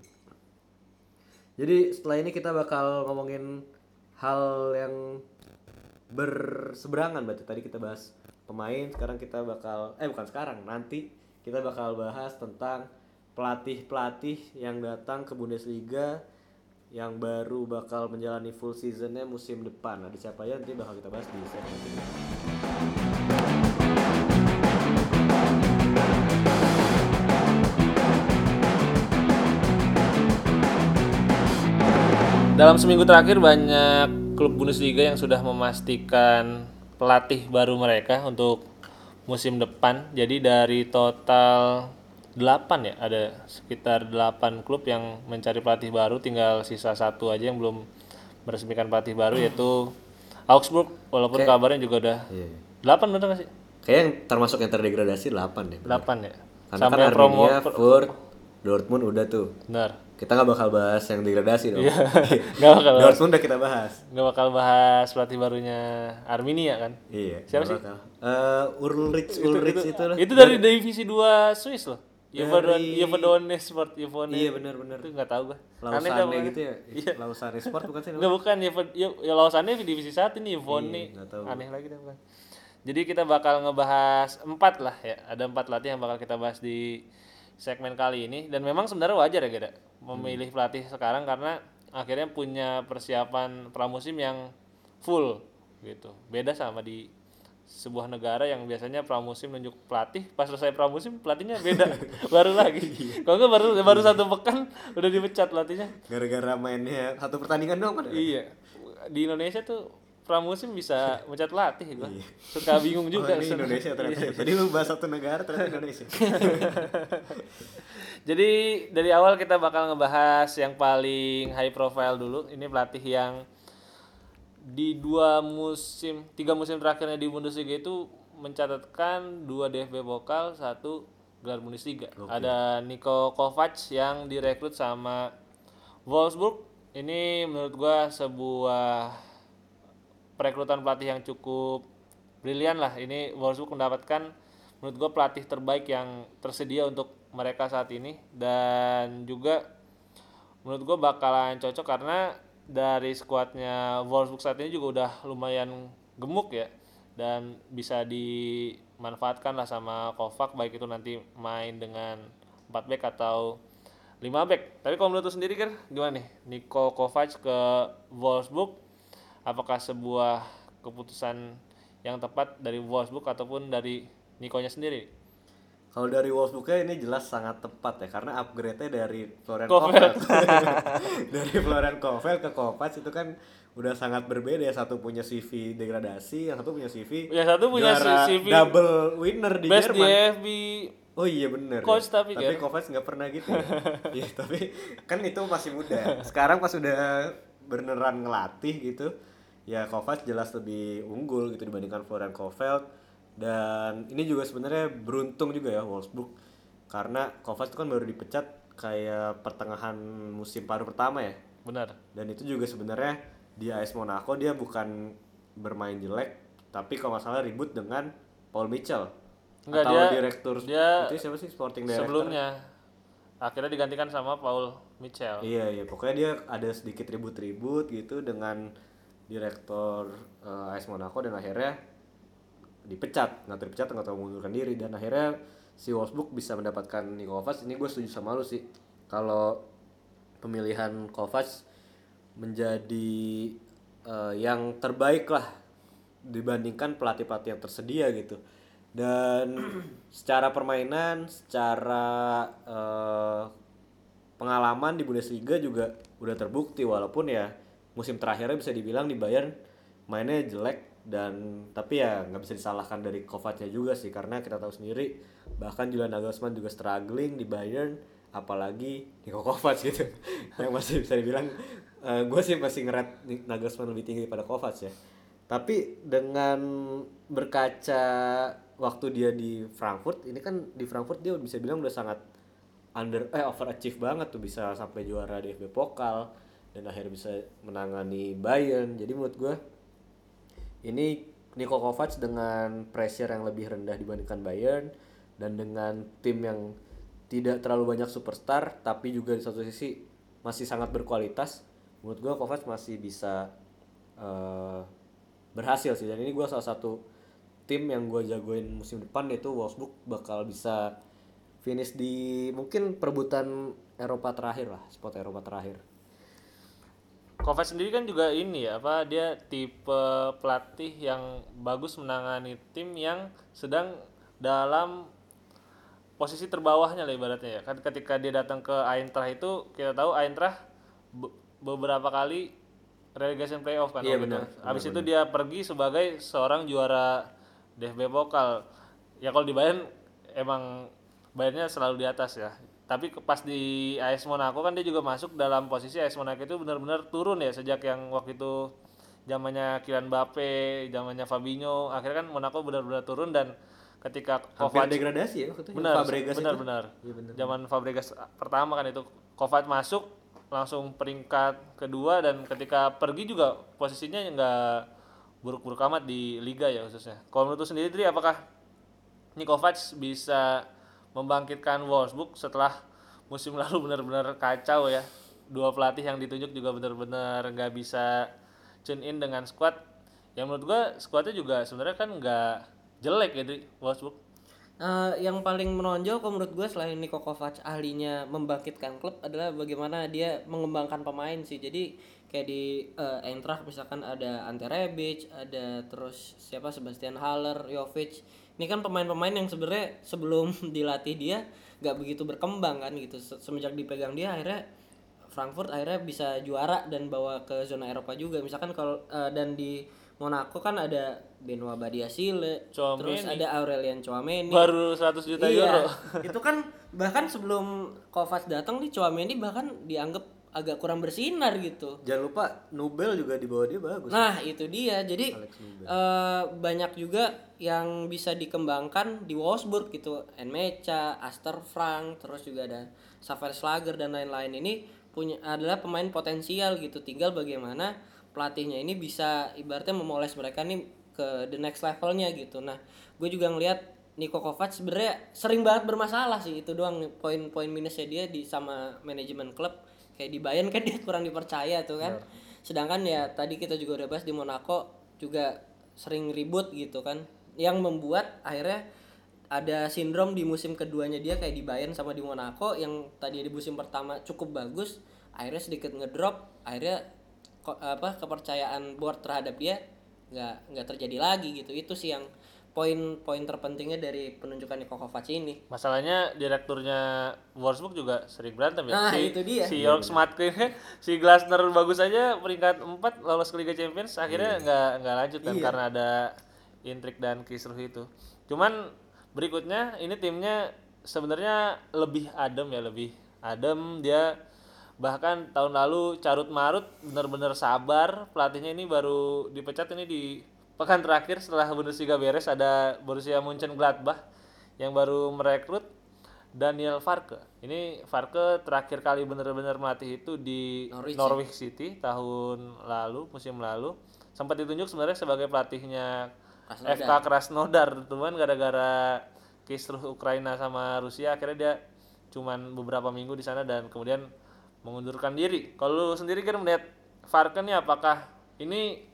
Jadi setelah ini kita bakal ngomongin hal yang berseberangan. Berarti tadi kita bahas pemain, sekarang kita bakal eh bukan sekarang, nanti kita bakal bahas tentang pelatih-pelatih yang datang ke Bundesliga yang baru bakal menjalani full seasonnya musim depan. Ada siapa aja nanti bakal kita bahas di segmen ini. Dalam seminggu terakhir banyak klub Bundesliga yang sudah memastikan pelatih baru mereka untuk musim depan. Jadi dari total delapan ya, ada sekitar delapan klub yang mencari pelatih baru, tinggal sisa satu aja yang belum meresmikan pelatih baru yaitu Augsburg, walaupun Kayak, kabarnya juga udah iya, iya. delapan bener gak sih? Kayak yang termasuk yang terdegradasi delapan deh. delapan ya. Karena sampai kan Arminia, Furt, Dortmund udah tuh. Benar. Kita nggak bakal bahas yang degradasi dong. Iya. Nggak bakal. Dortmund udah kita bahas. Nggak bakal bahas pelatih barunya Arminia kan? Iya. Siapa sih? Uh, Ulrich Ulrich itu, itu, itu lah. Itu dari divisi dua Swiss loh. Yevadone Sport, Yevone. Iya benar-benar. Itu nggak tahu gue. Lausanne gitu ya? Iya. Lausanne Sport bukan sih? Nggak bukan, ya, ya Lausanne di divisi satu nih, Yevone. Iya, aneh lagi deh bukan. Jadi kita bakal ngebahas empat lah ya. Ada empat pelatih yang bakal kita bahas di segmen kali ini, dan memang sebenarnya wajar ya Geda memilih hmm. pelatih sekarang karena akhirnya punya persiapan pramusim yang full gitu. Beda sama di sebuah negara yang biasanya pramusim nunjuk pelatih, pas selesai pramusim pelatihnya beda baru lagi. Kalau nggak baru baru satu pekan udah dipecat pelatihnya. Gara-gara mainnya satu pertandingan doang kan? Iya. Di Indonesia tuh pramusim bisa mencat pelatih gua. Iya. Suka bingung juga. Oh, ini Indonesia ternyata. Jadi lu bahas satu negara ternyata Indonesia. Jadi dari awal kita bakal ngebahas yang paling high profile dulu. Ini pelatih yang di dua musim, tiga musim terakhirnya di Bundesliga itu mencatatkan dua D F B Pokal, satu gelar Bundesliga. Okay. Ada Niko Kovac yang direkrut sama Wolfsburg. Ini menurut gua sebuah perekrutan pelatih yang cukup brilian lah. Ini Wolfsburg mendapatkan menurut gue pelatih terbaik yang tersedia untuk mereka saat ini, dan juga menurut gue bakalan cocok karena dari skuadnya Wolfsburg saat ini juga udah lumayan gemuk ya, dan bisa dimanfaatkan lah sama Kovac, baik itu nanti main dengan empat back atau lima back. Tapi kalau menurut lu sendiri kan gimana nih Niko Kovac ke Wolfsburg? Apakah sebuah keputusan yang tepat dari Wolfsburg ataupun dari Nikonya sendiri? Kalau dari Wolfsburg-nya ini jelas sangat tepat ya karena upgrade-nya dari Florian Kofeld. Kofeld. Dari Florian Kofeld ke Kovac itu kan udah sangat berbeda ya. Satu punya C V degradasi, yang satu punya C V Yang satu punya juara C V double winner di Best di Jerman. F B. Oh iya bener Coach ya. tapi tapi kan. Kovac nggak pernah gitu ya. Iya tapi kan itu masih muda. Sekarang pas udah beneran ngelatih gitu, ya Kovac jelas lebih unggul gitu dibandingkan Florian Kofeld. Dan ini juga sebenarnya beruntung juga ya Wolfsburg karena Kovac itu kan baru dipecat kayak pertengahan musim paruh pertama ya. Benar. Dan itu juga sebenarnya di A S Monaco dia bukan bermain jelek, tapi kalau nggak salah ribut dengan Paul Mitchell. Enggak, Atau dia- direktur dia itu siapa sih sporting director? Sebelumnya akhirnya digantikan sama Paul Mitchell. Iya iya pokoknya dia ada sedikit ribut-ribut gitu dengan direktur eh, A S Monaco dan akhirnya dipecat, nggak terpecat nggak tahu mengundurkan diri dan akhirnya si Wolfsburg bisa mendapatkan Niko Kovac. Ini gue setuju sama lu sih kalau pemilihan Kovac menjadi eh, yang terbaik lah dibandingkan pelatih-pelatih yang tersedia gitu. Dan secara permainan, secara eh, pengalaman di Bundesliga juga udah terbukti walaupun ya musim terakhirnya bisa dibilang di Bayern mainnya jelek dan tapi ya nggak bisa disalahkan dari Kovacnya juga sih karena kita tahu sendiri bahkan Julian Nagelsmann juga struggling di Bayern apalagi Niko Kovac gitu yang masih bisa dibilang gue sih masih ngeret Nagelsmann lebih tinggi daripada Kovac ya. Tapi dengan berkaca waktu dia di Frankfurt ini kan di Frankfurt dia bisa bilang udah sangat under eh overachieve banget tuh bisa sampai juara D F B Pokal dan akhirnya bisa menangani Bayern. Jadi menurut gue ini Niko Kovac dengan pressure yang lebih rendah dibandingkan Bayern dan dengan tim yang tidak terlalu banyak superstar tapi juga di satu sisi masih sangat berkualitas. Menurut gue Kovac masih bisa uh, berhasil sih dan ini gue salah satu tim yang gue jagoin musim depan yaitu Wolfsburg bakal bisa finish di mungkin perebutan Eropa terakhir lah, spot Eropa terakhir. Kovac sendiri kan juga ini ya, apa dia tipe pelatih yang bagus menangani tim yang sedang dalam posisi terbawahnya lah ibaratnya ya. Kan ketika dia datang ke Eintracht itu kita tahu Eintracht be- beberapa kali relegation playoff kan. Iya, waktu benar, itu. benar, Habis itu dia pergi sebagai seorang juara D F B Pokal. Ya kalau di Bayern emang Bayernnya selalu di atas ya. Tapi ke- pas di A S Monaco kan dia juga masuk dalam posisi A S Monaco itu benar-benar turun ya sejak yang waktu itu zamannya Kylian Mbappe, zamannya Fabinho, akhirnya kan Monaco benar-benar turun dan ketika Hampir Kovac degradasi ya waktu itu. benar Fabregas benar itu. benar Iya, benar. zaman Fabregas pertama kan itu Kovac masuk langsung peringkat kedua dan ketika pergi juga posisinya nggak buruk-buruk amat di liga ya khususnya. Kalau menurut lu sendiri Tri, apakah ini Kovac bisa membangkitkan Wolfsburg setelah musim lalu benar-benar kacau ya, dua pelatih yang ditunjuk juga benar-benar nggak bisa tune in dengan squad yang menurut gua squadnya juga sebenarnya kan nggak jelek ya di Wolfsburg. Eh, yang paling menonjol kalau menurut gue selain Niko Kovac ahlinya membangkitkan klub adalah bagaimana dia mengembangkan pemain sih. Jadi kayak di eh, Eintracht misalkan ada Ante Rebic, ada terus siapa Sebastian Haller, Jovic. Ini kan pemain-pemain yang sebenarnya sebelum dilatih dia nggak begitu berkembang kan gitu. Se- Semenjak dipegang dia akhirnya Frankfurt akhirnya bisa juara dan bawa ke zona Eropa juga. Misalkan kalau eh, dan di Monaco kan ada Benoit Badiashile, Tchouaméni. terus ada Aurelien Tchouaméni. Baru seratus juta Iya, euro. itu kan bahkan sebelum Kovac datang nih Tchouaméni bahkan dianggap agak kurang bersinar gitu. Jangan lupa Nubel juga di bawah dia bagus. Nah, itu dia. Jadi Alex Nubel. eh, banyak juga yang bisa dikembangkan di Wolfsburg gitu. Enmecha, Aster Frank, terus juga ada Xaver Schlager dan lain-lain ini punya adalah pemain potensial gitu. Tinggal bagaimana pelatihnya ini bisa ibaratnya memoles mereka nih ke the next levelnya gitu. Nah, gue juga ngelihat Niko Kovac sebenarnya sering banget bermasalah sih, itu doang nih poin-poin minusnya dia di sama manajemen klub. Kayak di Bayern kan dia kurang dipercaya tuh kan. Sedangkan ya tadi kita juga udah bahas di Monaco juga sering ribut gitu kan. Yang membuat akhirnya ada sindrom di musim keduanya dia kayak di Bayern sama di Monaco yang tadi di musim pertama cukup bagus, akhirnya sedikit ngedrop, akhirnya ko- apa kepercayaan board terhadap dia nggak nggak terjadi lagi gitu. Itu sih yang poin-poin terpentingnya dari penunjukan Niko Kovac ini. Masalahnya direkturnya Wolfsburg juga sering berantem ya. Nah, si, itu dia. Si Jörg Schmatke, si Glasner bagus aja peringkat empat lolos ke Liga Champions, akhirnya nggak nggak lanjut kan Iya. karena ada intrik dan kisruh itu. Cuman berikutnya ini timnya sebenarnya lebih adem ya, lebih adem dia. Bahkan tahun lalu carut marut benar-benar sabar, pelatihnya ini baru dipecat ini di pekan terakhir setelah Bundesliga beres. Ada Borussia Mönchengladbach yang baru merekrut Daniel Farke. Ini Farke terakhir kali benar-benar melatih itu di Norwich, Norwich City tahun lalu, musim lalu. Sempat ditunjuk sebenarnya sebagai pelatihnya Krasnodar. F K Krasnodar, teman gara-gara kisruh Ukraina sama Rusia akhirnya dia cuman beberapa minggu di sana dan kemudian mengundurkan diri. Kalau lu sendiri kan melihat Farke nih, apakah ini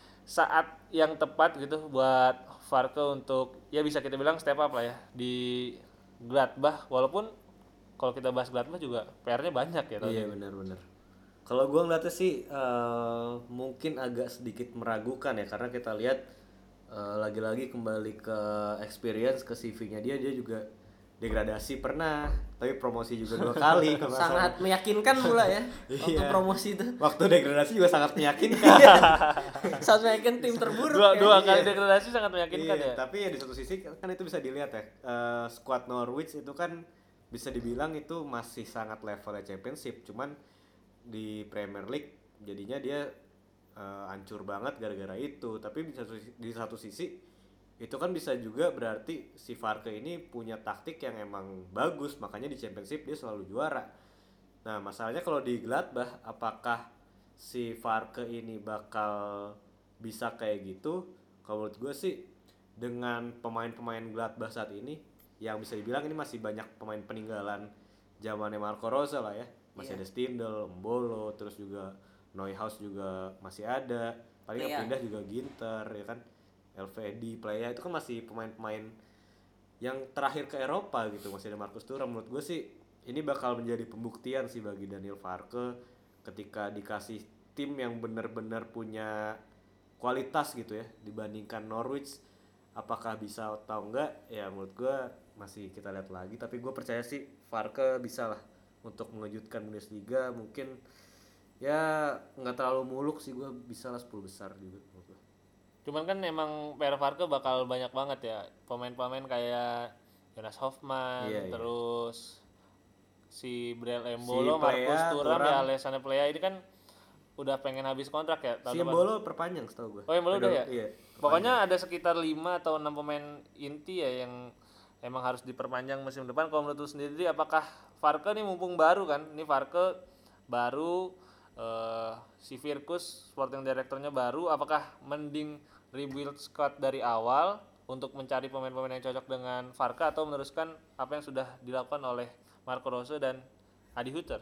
saat yang tepat gitu buat Farke untuk ya bisa kita bilang step up lah ya di Gladbach, walaupun kalau kita bahas Gladbach juga P R-nya banyak ya tahun Iya ini. benar-benar. Kalau gua ngeliatnya sih eh, mungkin agak sedikit meragukan ya, karena kita lihat eh, lagi-lagi kembali ke experience, ke C V-nya dia dia juga degradasi pernah, tapi promosi juga dua kali kalau nggak salah. Sangat meyakinkan pula ya waktu Iya. promosi itu. Waktu degradasi juga sangat meyakinkan. Sangat meyakinkan tim terburuk Dua ya. dua Iya. kali degradasi sangat meyakinkan Iya, ya. tapi ya di satu sisi kan itu bisa dilihat ya. Eh, squad Norwich itu kan bisa dibilang itu masih sangat levelnya championship, cuman di Premier League jadinya dia eh, hancur banget gara-gara itu. Tapi di satu, di satu sisi itu kan bisa juga berarti si Farke ini punya taktik yang emang bagus, makanya di championship dia selalu juara. Nah masalahnya kalau di Gladbach, apakah si Farke ini bakal bisa kayak gitu? Kalau menurut gue sih dengan pemain-pemain Gladbach saat ini yang bisa dibilang ini masih banyak pemain peninggalan zamannya Marco Rose lah ya. Masih ada Stindl, Mbolo, terus juga Neuhaus juga masih ada. Paling yang Plea. pindah juga Ginter ya kan. L V D, Playa itu kan masih pemain-pemain yang terakhir ke Eropa gitu. Masih ada Marcus Thuram. Menurut gue sih ini bakal menjadi pembuktian sih bagi Daniel Farke ketika dikasih tim yang benar-benar punya kualitas gitu ya dibandingkan Norwich. Apakah bisa atau enggak ya menurut gue masih kita lihat lagi, tapi gue percaya sih Farke bisa lah untuk mengejutkan Bundesliga. Mungkin ya nggak terlalu muluk sih, gue bisa lah sepuluh besar juga menurut gue. Cuman kan emang P R Farke bakal banyak banget ya pemain-pemain kayak Jonas Hoffmann, Iya, iya. terus si Brel Embolo, Si Marcus Plea, Thuram, Thuram. ya Alessandro Plea ini kan udah pengen habis kontrak ya tahun Si depan. Mbolo perpanjang setahu gue. Oh, Embolo udah ya? Iya. Pokoknya ada sekitar lima atau enam pemain inti ya yang emang harus diperpanjang musim depan. Kalau menurut lu sendiri apakah Farke nih mumpung baru kan? Ini Farke baru, eh, si Virkus sporting directornya baru, apakah mending rebuild squad dari awal untuk mencari pemain-pemain yang cocok dengan Farke atau meneruskan apa yang sudah dilakukan oleh Marco Rose dan Adi Hutter?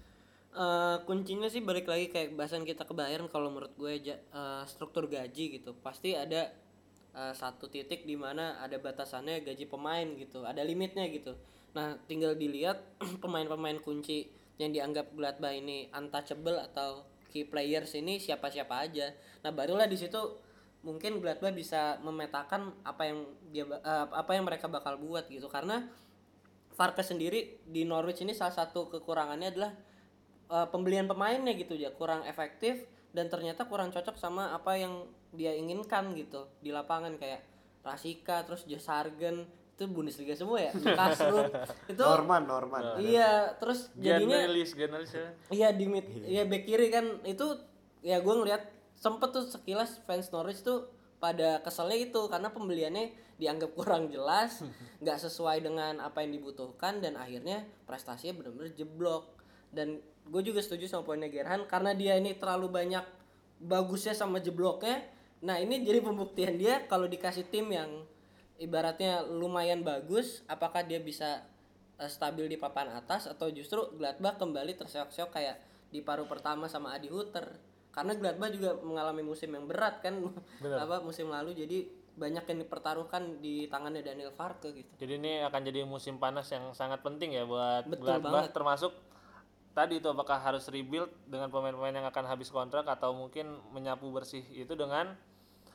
Eh, kuncinya sih balik lagi kayak bahasan kita ke Bayern. Kalau menurut gue ja- eh, struktur gaji gitu pasti ada eh, satu titik di mana ada batasannya gaji pemain gitu, ada limitnya gitu. Nah tinggal dilihat pemain-pemain kunci yang dianggap Gladbach ini untouchable atau key players ini siapa-siapa aja. Nah barulah di situ mungkin Gladbach bisa memetakan apa yang dia ba- eh, apa yang mereka bakal buat gitu. Karena Farke sendiri di Norwich ini salah satu kekurangannya adalah uh, pembelian pemainnya gitu ya, kurang efektif dan ternyata kurang cocok sama apa yang dia inginkan gitu di lapangan. Kayak Rasika, terus Josh Sargent itu Bundesliga semua ya, Newcastle itu Norman, Norman. iya, terus jadinya Giannis, Giannis ya. iya di mid iya back kiri kan itu ya. Gue ngeliat sempet tuh sekilas fans Norwich tuh pada keselnya itu karena pembeliannya dianggap kurang jelas, nggak sesuai dengan apa yang dibutuhkan dan akhirnya prestasinya benar-benar jeblok. Dan gue juga setuju sama poinnya Gerhan karena dia ini terlalu banyak bagusnya sama jebloknya. Nah ini jadi pembuktian dia kalau dikasih tim yang ibaratnya lumayan bagus, apakah dia bisa uh, stabil di papan atas atau justru Gladbach kembali terseok-seok kayak di paruh pertama sama Adi Hutter. Karena Gladbach juga mengalami musim yang berat kan apa musim lalu, jadi banyak yang dipertaruhkan di tangannya Daniel Farke gitu. Jadi ini akan jadi musim panas yang sangat penting ya buat Betul Gladbach, banget. termasuk tadi itu apakah harus rebuild dengan pemain-pemain yang akan habis kontrak atau mungkin menyapu bersih itu dengan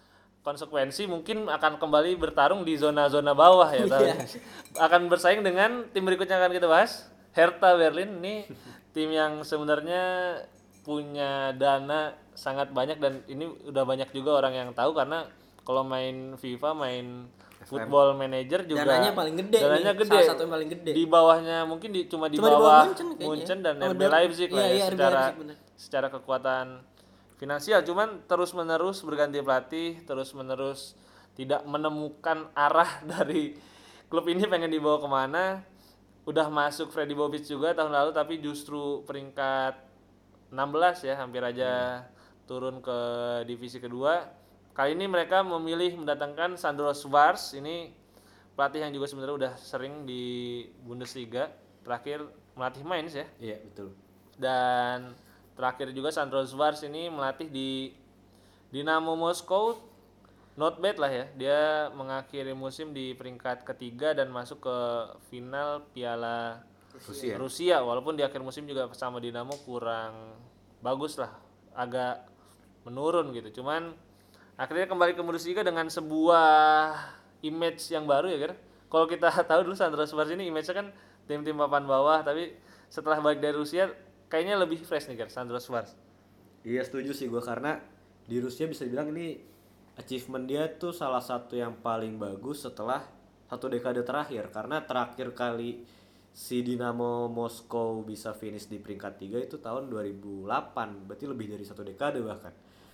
konsekuensi mungkin akan kembali bertarung di zona-zona bawah ya. Tapi akan bersaing dengan tim berikutnya akan kita bahas, Hertha Berlin. Ini tim yang sebenarnya punya dana sangat banyak dan ini udah banyak juga orang yang tahu karena kalau main FIFA, main Football Manager juga dananya paling gede dananya nih, gede. salah satu yang paling gede. Di bawahnya mungkin di, cuma di Cuma di bawah bawah Munchen kayaknya. Munchen dan Oh, R B dan- Leipzig lah iya, ya, iya, R B secara Leipzig, bener. secara kekuatan finansial, cuman terus menerus berganti pelatih, terus menerus tidak menemukan arah dari klub ini pengen dibawa kemana. Udah masuk Freddy Bobic juga tahun lalu tapi justru peringkat enam belas ya, hampir aja turun ke divisi kedua. Kali ini mereka memilih mendatangkan Sandro Schwarz, ini pelatih yang juga sebenarnya udah sering di Bundesliga, terakhir melatih Mainz ya. Iya, betul. Dan terakhir juga Sandro Schwarz ini melatih di Dinamo Moskow. Not bad lah ya, dia mengakhiri musim di peringkat ketiga dan masuk ke final Piala Rusia. Rusia, walaupun di akhir musim juga sama Dinamo kurang bagus lah, agak menurun gitu. Cuman akhirnya kembali ke Bundesliga dengan sebuah image yang baru ya kan. Kalau kita tahu dulu Sandro Schwarz ini image-nya kan tim-tim papan bawah, tapi setelah balik dari Rusia kayaknya lebih fresh nih kan Sandro Schwarz. Iya, setuju sih gue karena di Rusia bisa dibilang ini achievement dia tuh salah satu yang paling bagus setelah satu dekade terakhir, karena terakhir kali si Dinamo Moskow bisa finish di peringkat tiga itu tahun dua ribu delapan, berarti lebih dari satu dekade bahkan.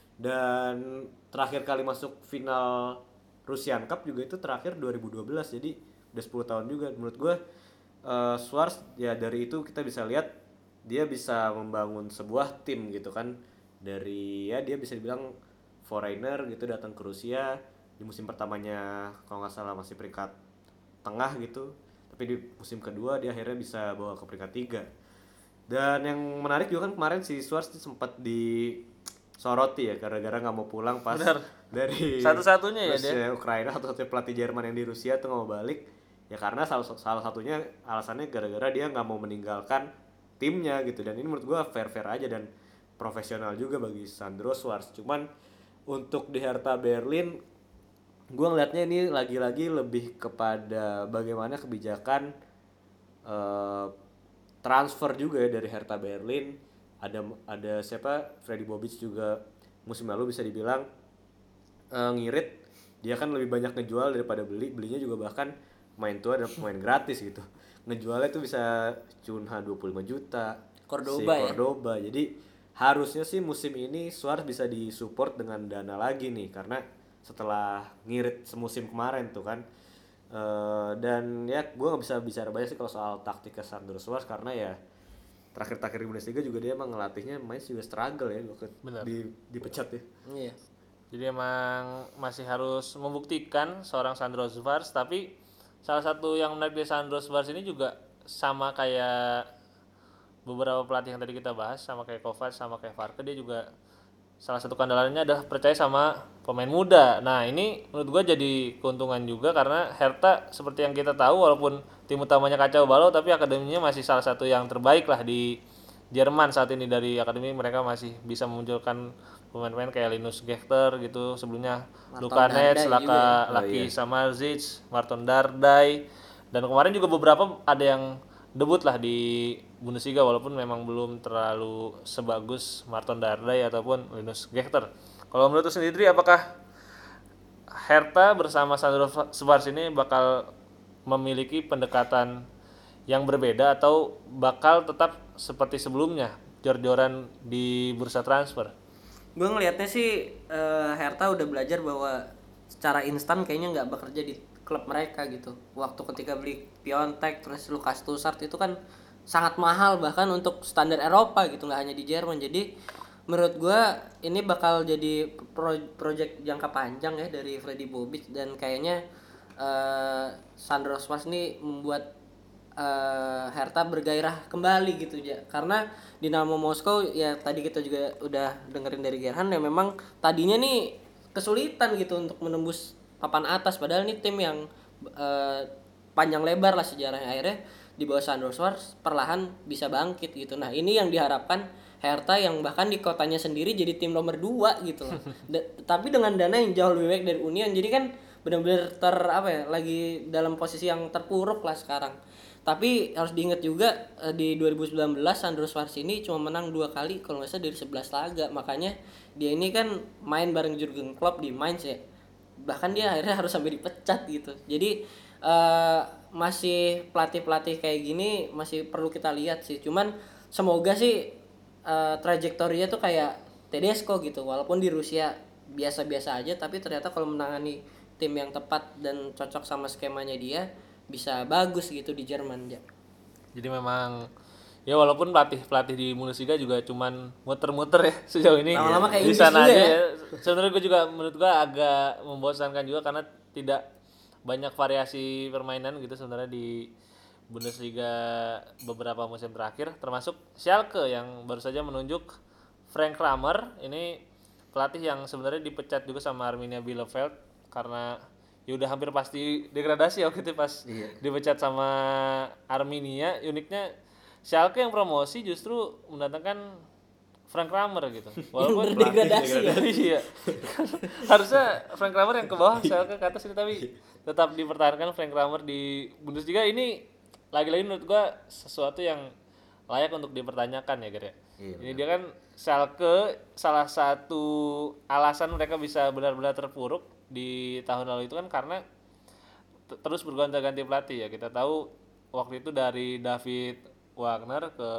Dan terakhir kali masuk final Russian Cup juga itu terakhir dua ribu dua belas, jadi udah sepuluh tahun juga. Menurut gue uh, Schwarz ya dari itu kita bisa lihat dia bisa membangun sebuah tim gitu kan, dari ya dia bisa dibilang foreigner gitu datang ke Rusia di musim pertamanya kalau nggak salah masih peringkat tengah gitu, tapi di musim kedua dia akhirnya bisa bawa ke peringkat tiga. Dan yang menarik juga kan kemarin si Schwarz sempat disoroti ya gara-gara nggak mau pulang pas Benar. dari Satu-satunya ya Rusia, Ukraina, atau satu pelatih Jerman yang di Rusia tuh nggak mau balik ya karena salah salah satunya alasannya gara-gara dia nggak mau meninggalkan timnya gitu. Dan ini menurut gua fair-fair aja dan profesional juga bagi Sandro Schwarz. Cuman untuk di Hertha Berlin gue ngeliatnya ini lagi-lagi lebih kepada bagaimana kebijakan uh, transfer juga ya dari Hertha Berlin. Ada ada siapa, Freddy Bobic juga musim lalu bisa dibilang uh, ngirit, dia kan lebih banyak ngejual daripada beli, belinya juga bahkan main tua dan pemain gratis gitu. Ngejualnya tuh bisa Cunha dua puluh lima juta, Cordoba si ya? Cordoba. Jadi harusnya sih musim ini Schwarz bisa disupport dengan dana lagi nih karena setelah ngirit semusim kemarin tuh kan. Uh, dan ya gue nggak bisa bicara banyak sih kalau soal taktik Sandro Schwarz karena ya terakhir-terakhir di Bundesliga juga dia emang ngelatihnya main juga struggle ya Benar. di dipecat ya. Iya. Jadi emang masih harus membuktikan seorang Sandro Schwarz, tapi salah satu yang menarik dari Sandro Schwarz ini juga sama kayak beberapa pelatih yang tadi kita bahas, sama kayak Kovac, sama kayak Farke, dia juga salah satu kandalannya adalah percaya sama pemain muda. Nah ini menurut gue jadi keuntungan juga karena Hertha seperti yang kita tahu walaupun tim utamanya kacau balau tapi akademinya masih salah satu yang terbaik lah di Jerman saat ini. Dari akademi mereka masih bisa memunculkan pemain-pemain kayak Linus Gechter gitu, sebelumnya Luka Netz, Laka, Laki Samardzic, Marton Dardai, dan kemarin juga beberapa ada yang debut lah di Bundesliga walaupun memang belum terlalu sebagus Marton Dardai ataupun Linus Gechter. Kalau menurut lu sendiri apakah Hertha bersama Sandro Schwarz ini bakal memiliki pendekatan yang berbeda atau bakal tetap seperti sebelumnya jor-joran di bursa transfer? Gue ngelihatnya sih uh, Hertha udah belajar bahwa secara instan kayaknya nggak bekerja di klub mereka gitu. Waktu ketika beli Piontek terus Lukas Tussart itu kan sangat mahal bahkan untuk standar Eropa gitu, nggak hanya di Jerman. Jadi menurut gue ini bakal jadi pro- project jangka panjang ya dari Freddy Bobic, dan kayaknya uh, Sandro Schwarz ini membuat uh, Hertha bergairah kembali gitu ya. Karena Dinamo Moskow ya tadi kita juga udah dengerin dari Gerhan ya memang tadinya nih kesulitan gitu untuk menembus papan atas, padahal ini tim yang uh, panjang lebar lah sejarahnya. Akhirnya di bawah Sandro Schwarz perlahan bisa bangkit gitu. Nah ini yang diharapkan Hertha yang bahkan di kotanya sendiri jadi tim nomor dua gitu loh. Da- tapi dengan dana yang jauh lebih baik dari Union, jadi kan benar-benar ter apa ya lagi dalam posisi yang terpuruk lah sekarang. Tapi harus diingat juga eh, di dua ribu sembilan belas Sandro Schwarz ini cuma menang dua kali kalau nggak salah dari sebelas laga. Makanya dia ini kan main bareng Jurgen Klopp di Mainz ya. Bahkan dia akhirnya harus sampai dipecat gitu. Jadi eh, masih pelatih-pelatih kayak gini masih perlu kita lihat sih. Cuman semoga sih uh, trajektorinya tuh kayak Tedesco gitu, walaupun di Rusia biasa-biasa aja, tapi ternyata kalau menangani tim yang tepat dan cocok sama skemanya dia bisa bagus gitu di Jerman ya. Jadi memang ya walaupun pelatih pelatih di Bundesliga juga cuman muter-muter ya sejauh ini Lama-lama kayak di Inggris sana juga aja ya. ya. Sebenarnya gue juga menurut gue agak membosankan juga karena tidak banyak variasi permainan gitu sebenarnya di Bundesliga beberapa musim terakhir, termasuk Schalke yang baru saja menunjuk Frank Kramer. Ini pelatih yang sebenarnya dipecat juga sama Arminia Bielefeld karena ya udah hampir pasti degradasi waktu itu pas Iya. dipecat sama Arminia. Uniknya Schalke yang promosi justru mendatangkan Frank Kramer gitu. Walaupun Berdegradasi ya. iya. Harusnya Frank Kramer yang ke bawah, Schalke ke atas ini, tapi tetap dipertahankan Frank Kramer di Bundesliga. Ini lagi-lagi menurut gua sesuatu yang layak untuk dipertanyakan ya, Ger ya. Iya, Ini dia kan Schalke salah satu alasan mereka bisa benar-benar terpuruk di tahun lalu itu kan karena t- terus bergonta-ganti pelatih ya. Kita tahu waktu itu dari David Wagner ke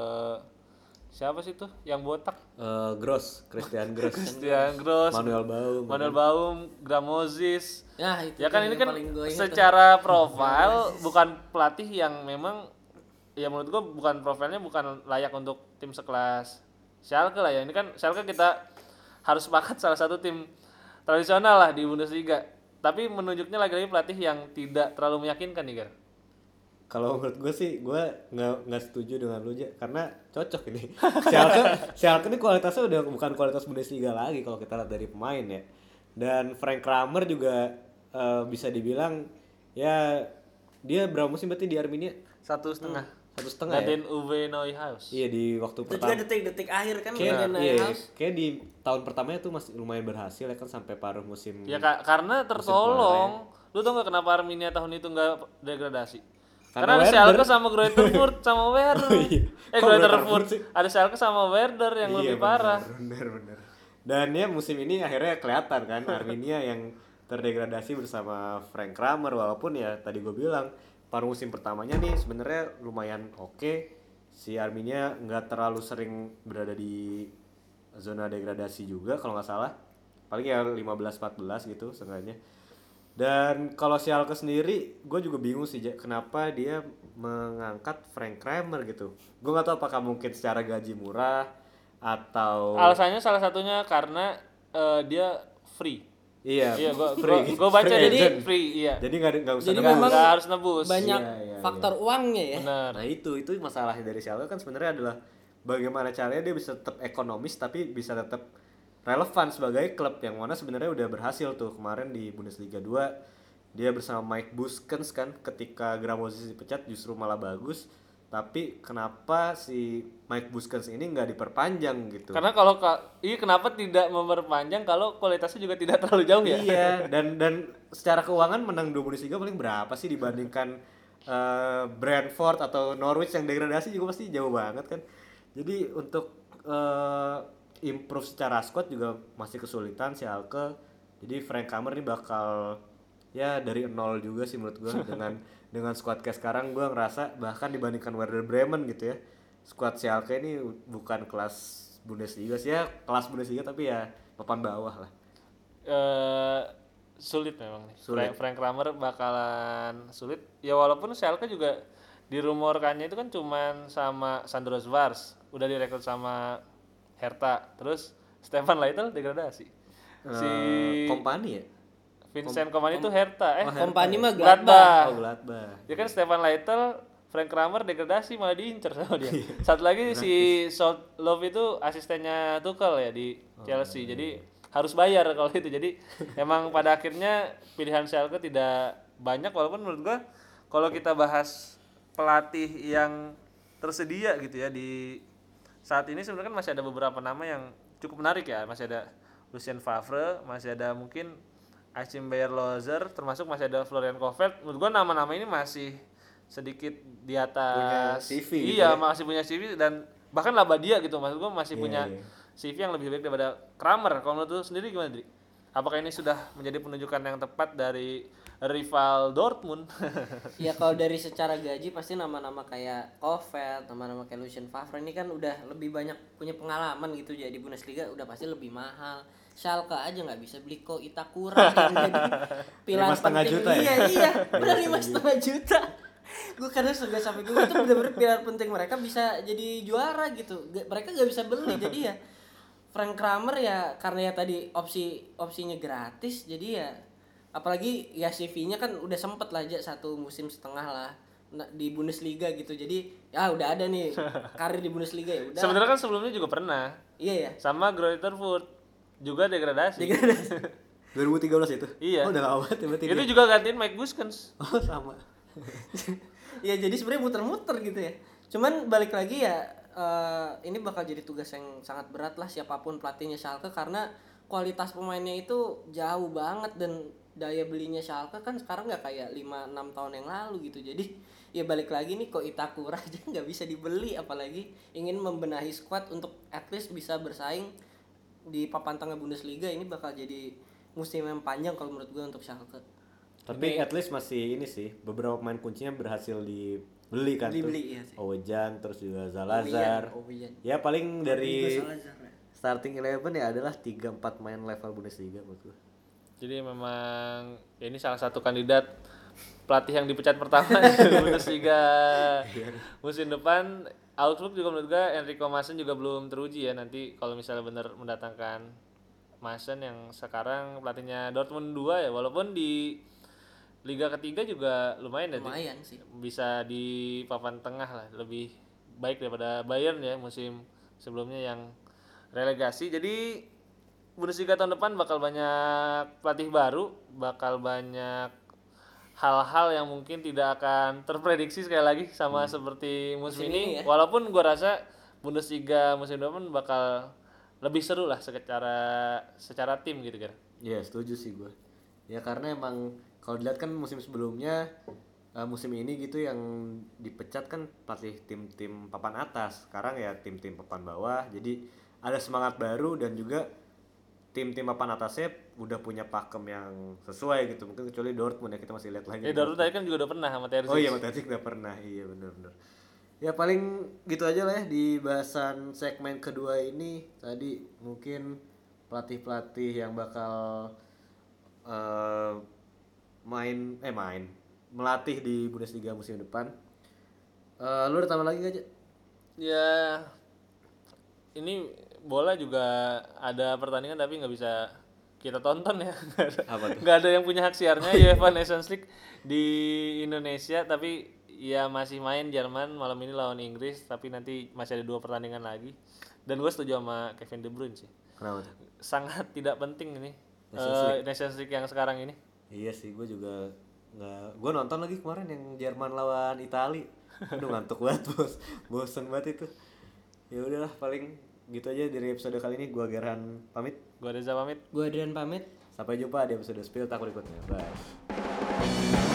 siapa sih tuh yang botak? Eh, Gross, Christian Gross, Christian Gross, Manuel Baum. Manuel Baum, Gramozis. Nah, itu Ya kan tuh ini yang kan paling gua ingat tuh. secara profil bukan pelatih yang memang ya menurut gua bukan profilnya bukan layak untuk tim sekelas Schalke lah ya. Ini kan Schalke kita harus sepakat salah satu tim tradisional lah di Bundesliga. Tapi menunjuknya lagi-lagi pelatih yang tidak terlalu meyakinkan nih, Gar. Kalau menurut gue sih, gue nggak nggak setuju dengan lu aja karena cocok ini. Schalke, Schalke ini kualitasnya udah bukan kualitas Bundesliga lagi kalau kita lihat dari pemain ya. Dan Frank Kramer juga eh, bisa dibilang ya dia berapa musim berarti di Arminia? Satu setengah. Satu setengah ya. Gantiin Uwe Neuhaus. Iya di waktu Itu juga pertama. detik-detik akhir kan Kayak, gantiin iya, Neuhaus. kayak di tahun pertamanya tuh masih lumayan berhasil ya kan sampai paruh musim. Ya ka- karena tertolong. Lu tau gak kenapa Arminia tahun itu nggak degradasi? Karena Karena, ada Werder. Schalke sama Greuther Furt sama Werder. Oh iya. Eh Kok Greuther Greuther Furt Furt sih? ada Schalke sama Werder yang Iya, lebih bener, parah. Bener bener. Dan ya musim ini akhirnya kelihatan kan Arminia yang terdegradasi bersama Frank Kramer, walaupun ya tadi gue bilang paruh musim pertamanya nih sebenarnya lumayan oke. Si Arminia nggak terlalu sering berada di zona degradasi juga kalau nggak salah. Paling ya lima belas empat belas gitu seenggaknya. Dan kalau si Schalke sendiri, gue juga bingung sih Ja, kenapa dia mengangkat Frank Kramer gitu. Gue nggak tahu apakah mungkin secara gaji murah atau Alasannya salah satunya karena eh, dia free. iya, Iya, gua free. gua, gua baca Free jadi agent. free, iya. Jadi nggak nggak usah Jadi nebus. memang Nggak harus nebus. Banyak Iya, iya, faktor uangnya ya. Benar. Nah itu itu masalahnya dari Schalke kan sebenarnya adalah bagaimana caranya dia bisa tetap ekonomis tapi bisa tetap relevan sebagai klub yang mana sebenarnya udah berhasil tuh kemarin di Bundesliga dua dia bersama Mike Buskens kan ketika Gramosis dipecat justru malah bagus, tapi kenapa si Mike Buskens ini nggak diperpanjang gitu. Karena kalau ka- iya kenapa tidak memperpanjang kalau kualitasnya juga tidak terlalu jauh ya? Iya, dan dan secara keuangan menang dua Bundesliga paling berapa sih dibandingkan eh, Brentford atau Norwich yang degradasi juga pasti jauh banget kan. Jadi untuk eh, improve secara squad juga masih kesulitan si Schalke. Jadi Frank Kramer ini bakal ya dari nol juga sih menurut gue dengan dengan squad kayak sekarang gue ngerasa bahkan dibandingkan Werder Bremen gitu ya. Squad Schalke ini bukan kelas Bundesliga sih ya, kelas Bundesliga tapi ya papan bawah lah. Eh, sulit memang nih. Sulit. Frank, Frank Kramer bakalan sulit. Ya walaupun Schalke juga dirumorkannya itu kan cuman sama Sandro Schwarz, udah direkrut sama Hertha. Terus Stefan Leitl degradasi. Si Eh, Kompani ya? Vincent Kompany itu Hertha, eh Kompani mah Gladbach. Gladbach. Oh, Gladbach. Ya kan Stefan Leitl, Frank Kramer degradasi malah diincer sama dia. Satu lagi si Salt Love itu asistennya Tuchel ya di Chelsea. Jadi harus bayar kalau itu. Jadi emang pada akhirnya pilihan Schalke tidak banyak, walaupun menurut gua kalau kita bahas pelatih yang tersedia gitu ya di saat ini. Sebenarnya kan masih ada beberapa nama yang cukup menarik ya. Masih ada Lucien Favre, masih ada mungkin Achim Bayer-Lotzer, termasuk masih ada Florian Kohfeldt. Menurut gua nama-nama ini masih sedikit di atas Punya C V gitu iya, ya. masih punya C V dan bahkan Labadia gitu. Maksud gua masih Iya, punya iya. C V yang lebih baik daripada Kramer. Kalau menurut lu sendiri gimana, Dri? Apakah ini sudah menjadi penunjukan yang tepat dari rival Dortmund? Ya kalau dari secara gaji pasti nama-nama kayak Kohfeldt, nama-nama kayak Lucien Favre ini kan udah lebih banyak punya pengalaman gitu jadi Bundesliga udah pasti lebih mahal. Schalke aja nggak bisa beli kok Itakura yang jadi pilihan Lima setengah penting. juta ya? Iya iya, udah lima setengah juta. Gue kadang suka sampai gue itu bener-bener pilihan penting mereka bisa jadi juara gitu. Gak- mereka nggak bisa beli jadi ya Frank Kramer ya karena ya tadi opsi opsinya gratis jadi ya apalagi ya C V-nya kan udah sempet lah aja satu musim setengah lah na- di Bundesliga gitu jadi ya udah ada nih karir di Bundesliga ya udah. Sebenarnya kan sebelumnya juga pernah Iya ya. sama Greuther Fürth juga degradasi. Degradasi. dua ribu tiga belas itu? Iya. Oh, udah lama banget ya berarti. Itu dia. juga gantiin Mike Buskens. Oh, sama. Ya jadi sebenarnya muter-muter gitu ya. Cuman balik lagi ya eh, ini bakal jadi tugas yang sangat berat lah siapapun pelatihnya Schalke karena kualitas pemainnya itu jauh banget dan daya belinya Schalke kan sekarang nggak kayak lima enam tahun yang lalu gitu. Jadi ya balik lagi nih kok Itakura aja nggak bisa dibeli apalagi ingin membenahi squad untuk at least bisa bersaing di papan tengah Bundesliga ini bakal jadi musim yang panjang kalau menurut gue untuk Schalke. Tapi at least masih ini sih, beberapa pemain kuncinya berhasil dibeli kan Dibeli, tuh. iya sih. Owejan, terus juga Zalazar. Owejan, Owejan. Ya paling dari Rodrigo Salazar, ya. starting eleven ya adalah tiga empat main level Bundesliga menurut gue. Jadi memang ya ini salah satu kandidat pelatih yang dipecat pertama di Bundesliga musim depan. Augsburg juga menurut gue Enrico Maassen juga belum teruji ya nanti kalau misalnya benar mendatangkan Maassen yang sekarang pelatihnya Dortmund dua ya walaupun di liga ketiga juga lumayan ya Dri. Lumayan sih. Bisa di papan tengah lah lebih baik daripada Bayern ya musim sebelumnya yang relegasi. Jadi Bundesliga tahun depan bakal banyak pelatih baru, bakal banyak hal-hal yang mungkin tidak akan terprediksi sekali lagi sama seperti musim, Musim ini, ini ya. walaupun gua rasa Bundesliga musim depan bakal lebih seru lah secara secara tim gitu kan. Iya setuju sih gue. Ya karena emang kalau dilihat kan musim sebelumnya eh, musim ini gitu yang dipecat kan pelatih tim-tim papan atas. Sekarang ya tim-tim papan bawah. Jadi ada semangat baru dan juga tim-tim papan atasnya udah punya pakem yang sesuai gitu. Mungkin kecuali Dortmund ya kita masih lihat lagi. Ya Dortmund tadi kan juga udah pernah sama Terzic. Oh iya Materik udah pernah. Iya benar-benar. Ya paling gitu aja lah ya di bahasan segmen kedua ini. Tadi mungkin pelatih-pelatih yang bakal eh, main eh main melatih di Bundesliga musim depan. Eh, lu ada tambah lagi gak aja? Ya ini bola juga ada pertandingan tapi nggak bisa kita tonton ya. Nggak ada- Apa tuh? nggak ada yang punya hak siarnya UEFA Nations League di Indonesia tapi ya masih main Jerman malam ini lawan Inggris tapi nanti masih ada dua pertandingan lagi dan gue setuju sama Kevin De Bruyne sih Kenapa tuh? sangat tidak penting ini Nations eh, Nations League yang sekarang ini. Iya sih, gue juga nggak. Gue nonton lagi kemarin yang Jerman lawan Itali. Aduh ngantuk banget bos, bosen banget itu. Ya udahlah paling gitu aja dari episode kali ini. Gue Gerhan pamit. Gue Reza pamit. Gue Adrian pamit. Sampai jumpa di episode Spill Tak berikutnya. Bye.